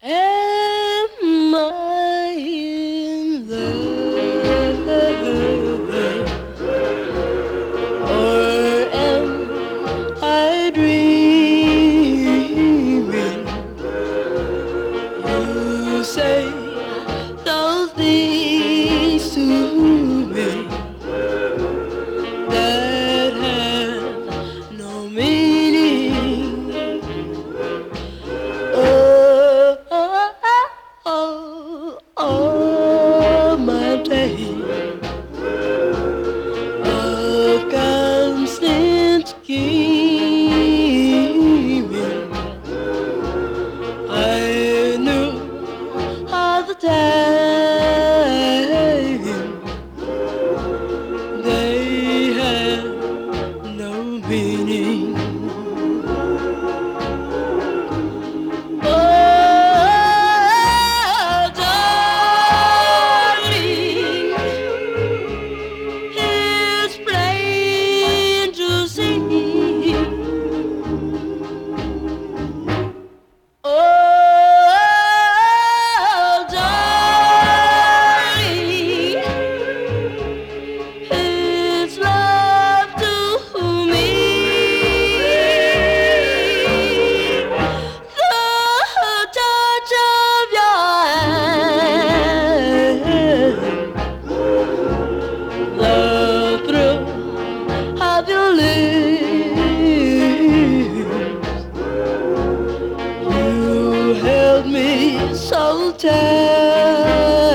Am I in love, or am I dreaming? You say those things to me that have no meaning. Oh, oh, oh, oh, my day of constant scheming. I knew all the time they have no meaning. Oh, darling, it's plain to see. Oh, darling, it's love to me. The touch of your hand, the thrill of your lips, you held me so tight.